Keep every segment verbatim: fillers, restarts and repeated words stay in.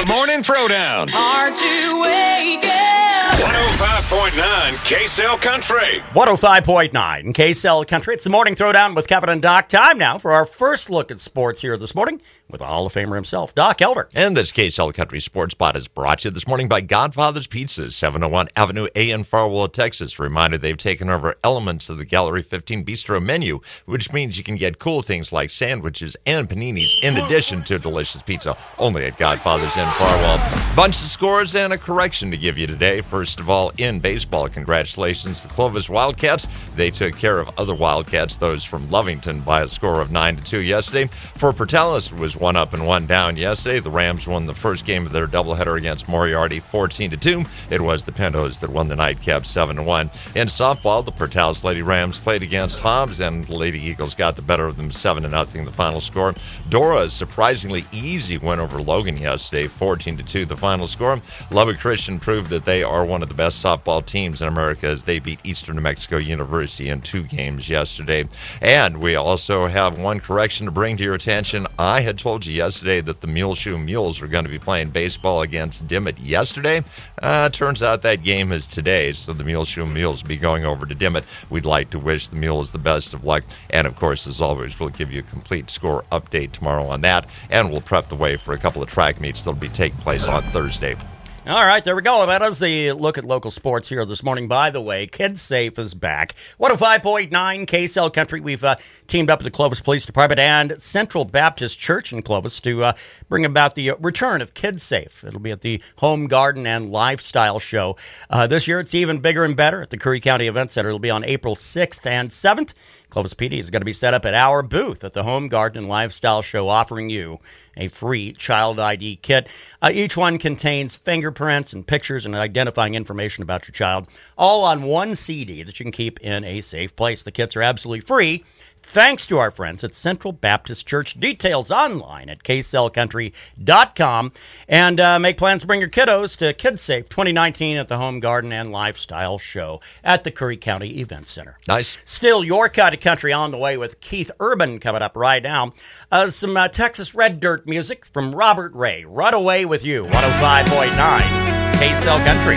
The Morning Throwdown. Hard to wake up. one oh five point nine K-Cell Country. one oh five point nine K-Cell Country. It's the Morning Throwdown with Kevin and Doc. Time now for our first look at sports here this morning with the Hall of Famer himself, Doc Elder. And this K-Cell Country Sports Spot is brought to you this morning by Godfather's Pizzas, seven oh one Avenue A in Farwell, Texas. Reminder, they've taken over elements of the Gallery fifteen Bistro menu, which means you can get cool things like sandwiches and paninis in addition to delicious pizza, only at Godfather's in Farwell. Bunch of scores and a correction to give you today. First of all, in baseball, congratulations to the Clovis Wildcats. They took care of other Wildcats, those from Lovington, by a score of nine to two yesterday. For Portales, it was one up and one down yesterday. The Rams won the first game of their doubleheader against Moriarty fourteen to two. It was the Pintos that won the nightcap seven to one. In softball, the Portales Lady Rams played against Hobbs, and the Lady Eagles got the better of them seven to nothing. The final score. Dora's surprisingly easy win over Logan yesterday, fourteen to two. The final score. Lubbock Christian proved that they are one of the best softball teams in America as they beat Eastern New Mexico University in two games yesterday. And we also have one correction to bring to your attention. I had told you yesterday that the Muleshoe Mules were going to be playing baseball against Dimmitt yesterday. Uh, turns out that game is today, so the Muleshoe Mules will be going over to Dimmitt. We'd like to wish the Mules the best of luck. And, of course, as always, we'll give you a complete score update tomorrow on that, and we'll prep the way for a couple of track meets that'll be taking place on Thursday. All right, there we go. That is the look at local sports here this morning. By the way, KidSafe is back. one oh five point nine K-Cell Country. We've uh, teamed up with the Clovis Police Department and Central Baptist Church in Clovis to uh, bring about the return of KidSafe. It'll be at the Home Garden and Lifestyle Show. Uh, this year, it's even bigger and better at the Curry County Event Center. It'll be on April sixth and seventh. Clovis P D is going to be set up at our booth at the Home Garden and Lifestyle Show, offering you a free child I D kit. Uh, each one contains fingerprints and pictures and identifying information about your child, all on one C D that you can keep in a safe place. The kits are absolutely free, thanks to our friends at Central Baptist Church. Details online at k cell country dot com. And uh, make plans to bring your kiddos to KidSafe twenty nineteen at the Home Garden and Lifestyle Show at the Curry County Event Center. Nice. Still your kind of country on the way with Keith Urban coming up right now. Uh, some uh, Texas Red Dirt music from Robert Ray. Run Away With You, one oh five point nine K-Cell Country.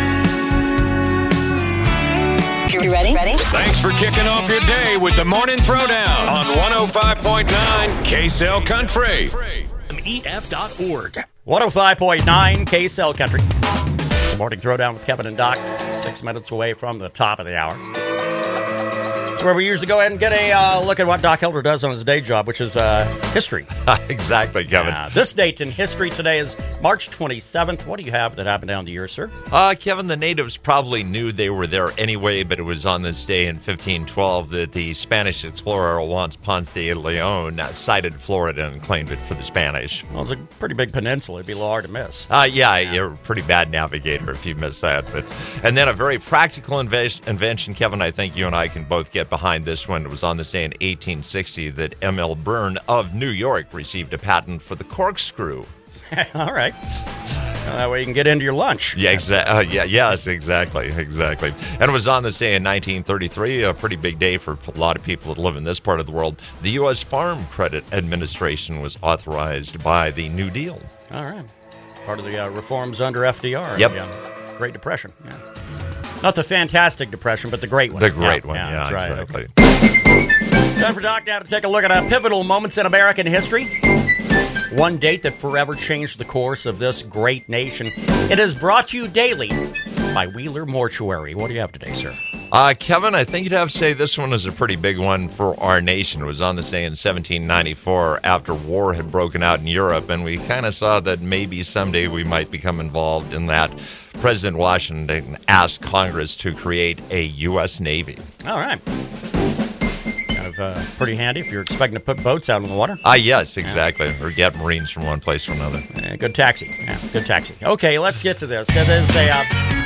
You ready? Ready? Thanks for kicking off your day with the Morning Throwdown on one oh five point nine K-Cell Country. M E F dot org. one oh five point nine K-Cell Country. The Morning Throwdown with Kevin and Doc. Six minutes away from the top of the hour. It's where we usually go ahead and get a uh, look at what Doc Elder does on his day job, which is uh, history. Exactly, Kevin. Uh, this date in history today is March twenty-seventh. What do you have that happened down the year, sir? Uh, Kevin, the natives probably knew they were there anyway, but it was on this day in fifteen twelve that the Spanish explorer Juan Ponce de Leon sighted Florida and claimed it for the Spanish. Well, it's a pretty big peninsula. It'd be a little hard to miss. Uh, yeah, you're a pretty bad navigator if you miss that. But and then a very practical inve- invention, Kevin, I think you and I can both get behind this one. It was on this day in eighteen sixty that M L Byrne of New York received a patent for the corkscrew. All right. Uh, that way you can get into your lunch. Yeah, exa- uh, yeah, yes, exactly, exactly. And it was on this day in nineteen thirty-three, a pretty big day for a lot of people that live in this part of the world. The U S Farm Credit Administration was authorized by the New Deal. All right. Part of the uh, reforms under F D R. Yep. The, uh, Great Depression. Yeah. Not the fantastic depression, but the great one. The great yeah, one, yeah, yeah, that's right. exactly. Okay. Time for Doc now to take a look at uh, pivotal moments in American history. One date that forever changed the course of this great nation. It is brought to you daily by Wheeler Mortuary. What do you have today, sir? Uh, Kevin, I think you'd have to say this one is a pretty big one for our nation. It was on this day in seventeen ninety-four after war had broken out in Europe, and we kind of saw that maybe someday we might become involved in that. President Washington asked Congress to create a U S Navy. All right. Kind of uh, pretty handy if you're expecting to put boats out in the water. Ah, uh, yes, exactly. Yeah. Or get Marines from one place to another. Uh, good taxi. Yeah, good taxi. Okay, let's get to this. So then say, uh,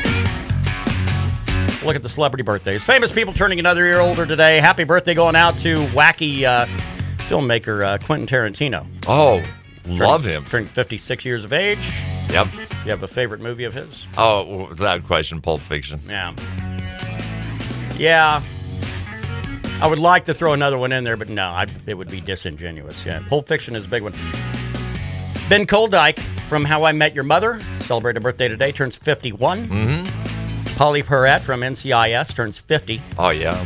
look at the celebrity birthdays. Famous people turning another year older today. Happy birthday going out to wacky uh, filmmaker uh, Quentin Tarantino. Oh, love turning, him. Turning fifty-six years of age. Yep. You have a favorite movie of his? Oh, without question, Pulp Fiction. Yeah. Yeah. I would like to throw another one in there, but no, I'd, it would be disingenuous. Yeah, Pulp Fiction is a big one. Ben Koldyke, from How I Met Your Mother, celebrated a birthday today, turns fifty-one. Mm-hmm. Polly Perrette from N C I S turns fifty. Oh, yeah.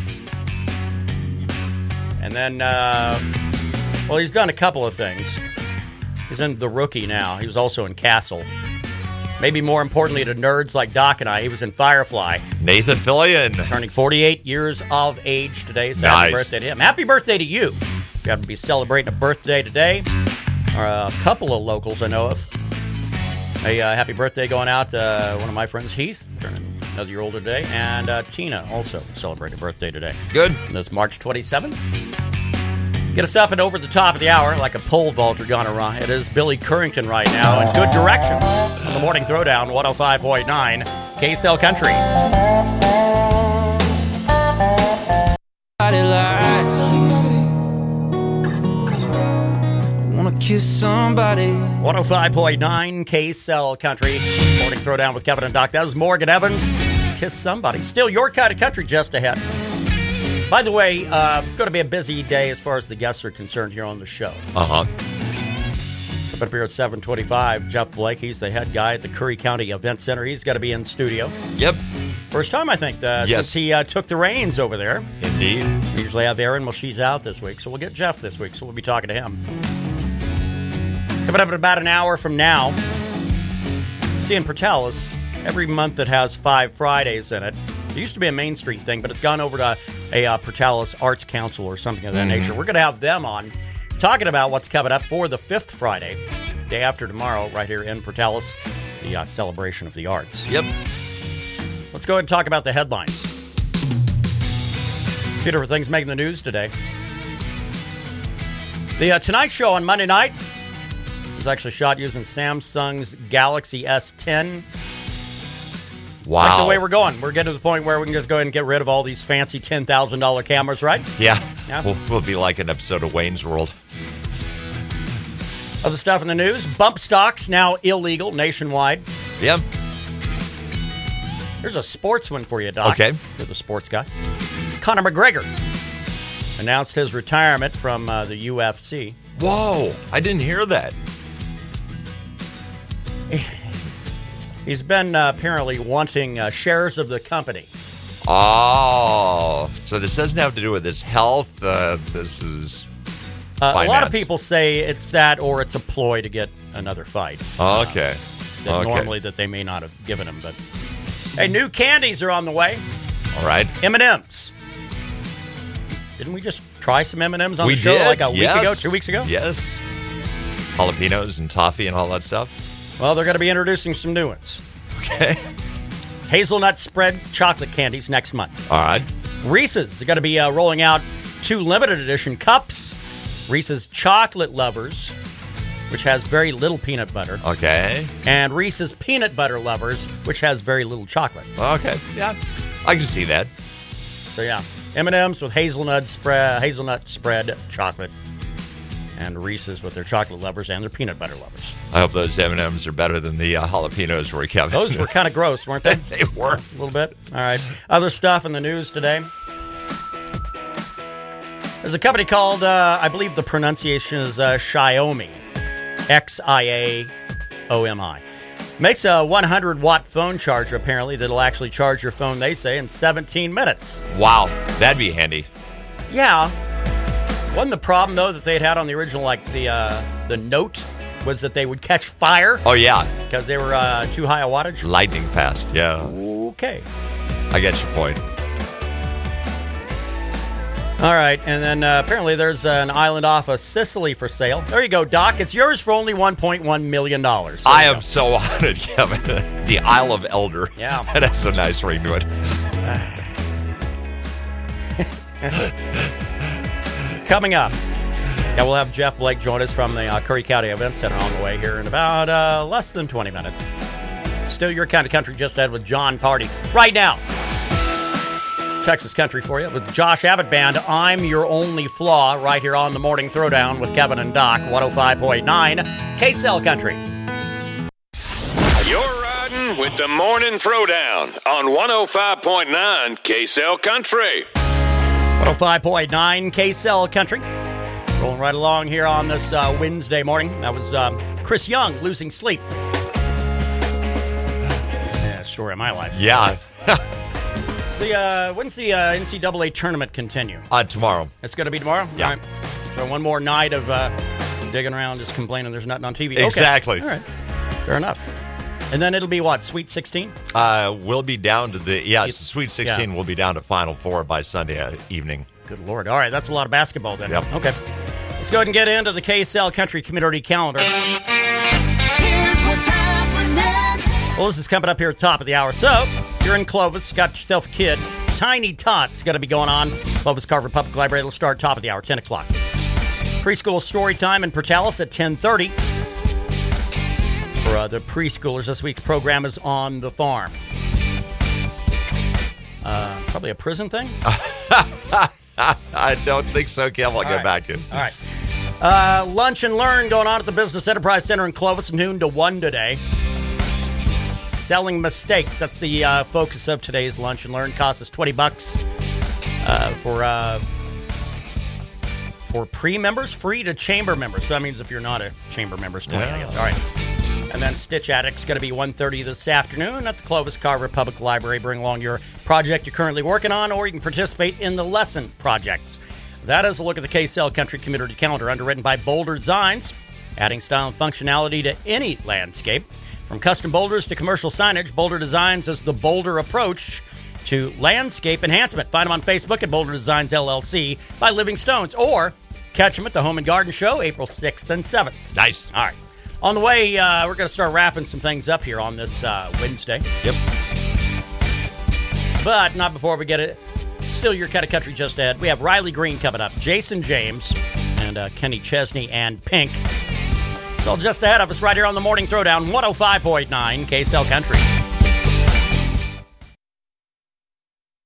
And then, uh, well, he's done a couple of things. He's in The Rookie now. He was also in Castle. Maybe more importantly to nerds like Doc and I, he was in Firefly. Nathan Fillion. Turning forty-eight years of age today. So Nice. happy birthday to him. Happy birthday to you. If you happen to be celebrating a birthday today, or a couple of locals I know of. A uh, happy birthday going out to uh, one of my friends, Heath, turning another year older today, and uh, Tina also celebrating a birthday today. Good. This March twenty-seventh. Get us up and over the top of the hour like a pole vaulter gone awry. It is Billy Currington right now in Good Directions on the Morning Throwdown, one oh five point nine K S L Country. Kiss somebody. one oh five point nine K S L Country. Morning Throwdown with Kevin and Doc. That was Morgan Evans. Kiss somebody. Still your kind of country just ahead. By the way, uh, going to be a busy day as far as the guests are concerned here on the show. Uh-huh. Up here at seven twenty-five, Jeff Blake. He's the head guy at the Curry County Event Center. He's got to be in studio. Yep. First time, I think, uh, Yes. since he uh, took the reins over there. Indeed. We usually have Erin. Well, she's out this week, so we'll get Jeff this week, so we'll be talking to him. Coming up in about an hour from now, see in Portales, every month that has five Fridays in it. It used to be a Main Street thing, but it's gone over to a uh, Portales Arts Council or something of that Mm-hmm. nature. We're going to have them on talking about what's coming up for the fifth Friday, day after tomorrow, right here in Portales, the uh, celebration of the arts. Yep. Let's go ahead and talk about the headlines. A few different things making the news today. The uh, Tonight Show on Monday night was actually shot using Samsung's Galaxy S ten. Wow. That's the way we're going. We're getting to the point where we can just go ahead and get rid of all these fancy ten thousand dollars cameras, right? Yeah. Yeah. We'll, we'll be like an episode of Wayne's World. Other stuff in the news. Bump stocks now illegal nationwide. Yep. Here's a sports one for you, Doc. Okay. You're the sports guy. Conor McGregor announced his retirement from uh, the U F C. Whoa. I didn't hear that. He's been uh, apparently wanting uh, shares of the company. Oh. So this doesn't have to do with his health. Uh, this is Uh, a lot finance. of people say it's that or it's a ploy to get another fight. Okay. That Okay. normally that they may not have given him. But hey, new candies are on the way. All right. M and M's. Didn't we just try some M and M's on We the show did. like a week yes. ago, two weeks ago? Yes. Jalapenos and toffee and all that stuff. Well, they're going to be introducing some new ones. Okay. Hazelnut spread chocolate candies next month. All right. Reese's are going to be uh, rolling out two limited edition cups. Reese's Chocolate Lovers, which has very little peanut butter, Okay. and Reese's Peanut Butter Lovers, which has very little chocolate. Okay. Yeah. I can see that. So yeah, M and M's with hazelnut spread, hazelnut spread chocolate, and Reese's with their chocolate lovers and their peanut butter lovers. I hope those M and M's are better than the uh, jalapenos were, Kevin. Those were kind of gross, weren't they? They were. A little bit. All right. Other stuff in the news today. There's a company called, uh, I believe the pronunciation is uh, Xiaomi, X I A O M I. Makes a one hundred watt phone charger, apparently, that'll actually charge your phone, they say, in seventeen minutes. Wow. That'd be handy. Yeah. Wasn't the problem, though, that they had had on the original, like, the uh, the Note, was that they would catch fire Oh, yeah. because they were uh, too high a wattage? Lightning fast. Yeah. Okay. I get your point. All right, and then uh, apparently there's an island off of Sicily for sale. There you go, Doc. It's yours for only one point one million dollars. I am so honored, Kevin. The Isle of Elder. Yeah. That has a nice ring to it. Coming up, yeah, we'll have Jeff Blake join us from the uh, Curry County Event Center on the way here in about uh, less than twenty minutes. Still your kind of country just ahead with John Party. Right now, Texas Country for you with Josh Abbott Band. I'm Your Only Flaw right here on the Morning Throwdown with Kevin and Doc, one oh five point nine K S L Country. You're riding with the Morning Throwdown on one oh five point nine K S L Country. one oh five point nine K S L Country. Rolling right along here on this uh, Wednesday morning. That was um, Chris Young losing sleep. Yeah, story of my life. Yeah. See, uh, when's the uh, N C double A tournament continue? Uh, tomorrow. It's going to be tomorrow? Yeah. All right. So one more night of uh, digging around, just complaining there's nothing on T V. Okay. Exactly. All right. Fair enough. And then it'll be what, Sweet sixteen? Uh, we'll be down to the, yeah, It's- Sweet sixteen. yeah. We'll be down to Final Four by Sunday uh, evening. Good Lord. All right, that's a lot of basketball then. Yep. Okay. Let's go ahead and get into the K S L Country Community Calendar. Here's what's happening. Well, this is coming up here at the top of the hour. So, if you're in Clovis, got yourself a kid, Tiny Tots going to be going on. Clovis Carver Public Library. It'll start top of the hour, ten o'clock. Preschool story time in Portales at ten thirty. For uh, the preschoolers, this week's program is On the Farm. Uh, probably a prison thing? I don't think so, Kev. I'll All get right. back in. All right. Uh, lunch and learn going on at the Business Enterprise Center in Clovis, noon to one today. Selling mistakes. That's the uh, focus of today's lunch and learn. Costs us twenty bucks uh, for uh, for pre-members, free to chamber members. So that means if you're not a chamber member, it's twenty, I guess. All right. And then Stitch Addict's going to be one thirty this afternoon at the Clovis Carver Public Library. Bring along your project you're currently working on, or you can participate in the lesson projects. That is a look at the K S L Country Community Calendar, underwritten by Boulder Designs, adding style and functionality to any landscape. From custom boulders to commercial signage, Boulder Designs is the bolder approach to landscape enhancement. Find them on Facebook at Boulder Designs L L C by Living Stones, or catch them at the Home and Garden Show April sixth and seventh. Nice. All right. On the way, uh, we're going to start wrapping some things up here on this uh, Wednesday. Yep. But not before we get it. Still your kind of country just ahead. We have Riley Green coming up, Jason James, and uh, Kenny Chesney and Pink. It's all just ahead of us right here on the Morning Throwdown, one oh five point nine K S L Country.